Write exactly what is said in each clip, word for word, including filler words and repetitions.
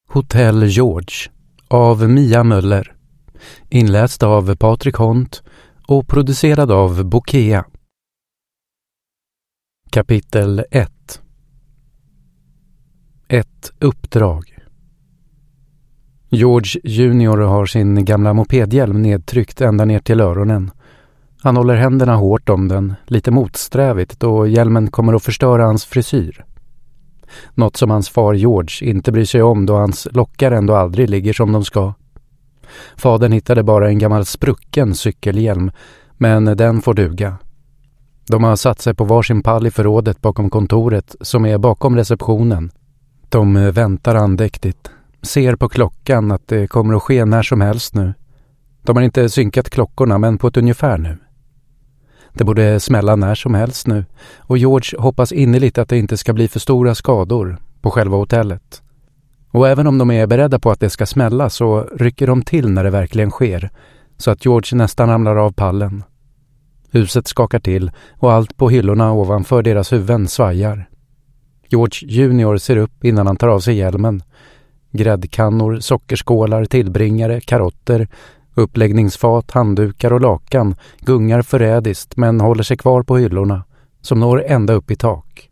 Hotell George av Mia Möller, inläst av Patrik Hont och producerad av Bokea. Kapitel ett. Ett uppdrag. George junior har sin gamla mopedhjälm nedtryckt ända ner till öronen. Han håller händerna hårt om den, lite motsträvigt, då hjälmen kommer att förstöra hans frisyr. Något som hans far George inte bryr sig om, då hans lockar ändå aldrig ligger som de ska. Fadern hittade bara en gammal sprucken cykelhjälm, men den får duga. De har satt sig på varsin pall i förrådet bakom kontoret som är bakom receptionen. De väntar andäktigt, ser på klockan att det kommer att ske när som helst nu. De har inte synkat klockorna, men på ett ungefär nu. Det borde smälla när som helst nu, och George hoppas innerligt att det inte ska bli för stora skador på själva hotellet. Och även om de är beredda på att det ska smälla så rycker de till när det verkligen sker, så att George nästan ramlar av pallen. Huset skakar till och allt på hyllorna ovanför deras huvuden svajar. George junior ser upp innan han tar av sig hjälmen. Gräddkannor, sockerskålar, tillbringare, karotter, uppläggningsfat, handdukar och lakan gungar förrädiskt men håller sig kvar på hyllorna som når ända upp i tak.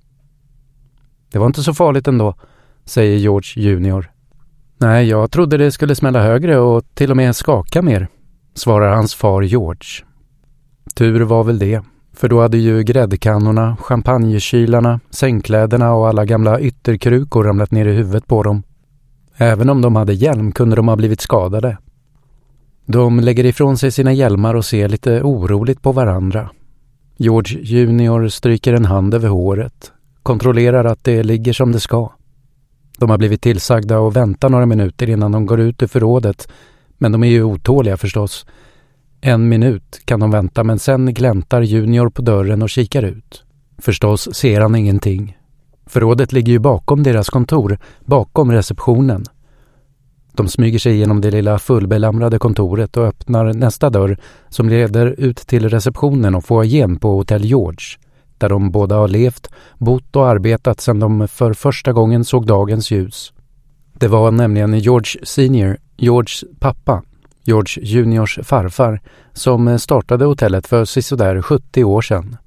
Det var inte så farligt ändå, säger George junior. Nej, jag trodde det skulle smälla högre och till och med skaka mer, svarar hans far George. Tur var väl det, för då hade ju gräddkannorna, champagnekylarna, sängkläderna och alla gamla ytterkrukor ramlat ner i huvudet på dem. Även om de hade hjälm kunde de ha blivit skadade. De lägger ifrån sig sina hjälmar och ser lite oroligt på varandra. George junior stryker en hand över håret, kontrollerar att det ligger som det ska. De har blivit tillsagda och väntar några minuter innan de går ut ur förrådet, men de är ju otåliga förstås. En minut kan de vänta, men sen gläntar junior på dörren och kikar ut. Förstås ser han ingenting. Förrådet ligger ju bakom deras kontor, bakom receptionen. De smyger sig genom det lilla fullbelamrade kontoret och öppnar nästa dörr som leder ut till receptionen och foajén på Hotell George, där de båda har levt, bott och arbetat sedan de för första gången såg dagens ljus. Det var nämligen George senior, Georges pappa, George juniors farfar, som startade hotellet för sisådär sjuttio år sedan.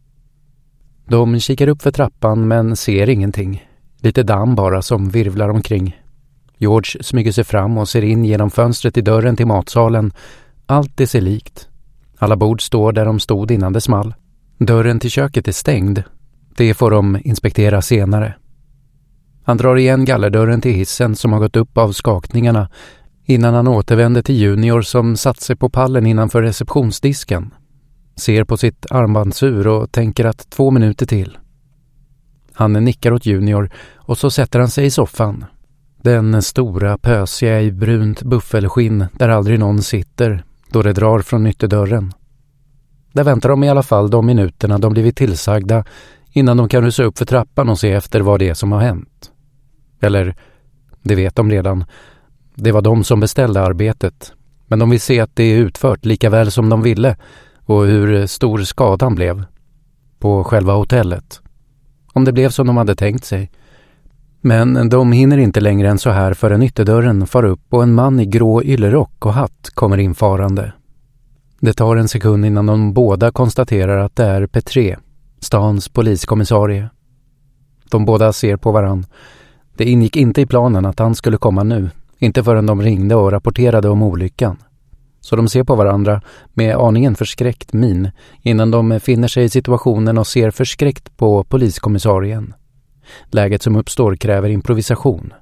De kikar upp för trappan men ser ingenting. Lite damm bara som virvlar omkring. George smyger sig fram och ser in genom fönstret i dörren till matsalen. Allt är sig likt. Alla bord står där de stod innan det small. Dörren till köket är stängd. Det får de inspektera senare. Han drar igen gallerdörren till hissen som har gått upp av skakningarna innan han återvänder till junior som satt sig på pallen innanför receptionsdisken. Ser på sitt armbandsur och tänker att två minuter till. Han nickar åt junior och så sätter han sig i soffan. Den stora pösiga i brunt buffelskinn där aldrig någon sitter då det drar från ytterdörren. Där väntar de i alla fall de minuterna de blivit tillsagda innan de kan rusa upp för trappan och se efter vad det är som har hänt. Eller, det vet de redan. Det var de som beställde arbetet. Men de vill se att det är utfört lika väl som de ville och hur stor skadan blev på själva hotellet. Om det blev som de hade tänkt sig. Men de hinner inte längre än så här förrän ytterdörren far upp och en man i grå yllerock och hatt kommer infarande. Det tar en sekund innan de båda konstaterar att det är Petré, stans poliskommissarie. De båda ser på varann. Det ingick inte i planen att han skulle komma nu, inte förrän de ringde och rapporterade om olyckan. Så de ser på varandra med aningen förskräckt min innan de finner sig i situationen och ser förskräckt på poliskommissarien. Läget som uppstår kräver improvisation.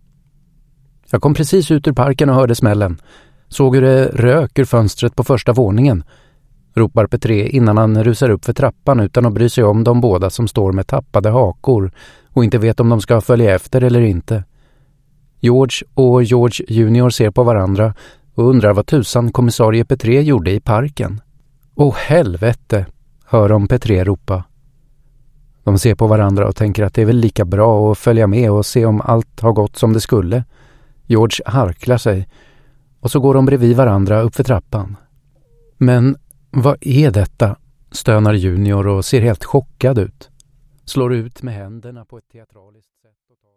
Jag kom precis ut ur parken och hörde smällen. Såg hur det rök ur fönstret på första våningen, ropar Petré innan han rusar upp för trappan utan att bry sig om de båda som står med tappade hakor och inte vet om de ska följa efter eller inte. George och George junior ser på varandra och undrar vad tusan kommissarie Petré gjorde i parken. Åh helvete, hör de Petré ropa. De ser på varandra och tänker att det är väl lika bra att följa med och se om allt har gått som det skulle. George harklar sig och så går de bredvid varandra upp för trappan. Men vad är detta? Stönar junior och ser helt chockad ut. Slår ut med händerna på ett teatraliskt sätt.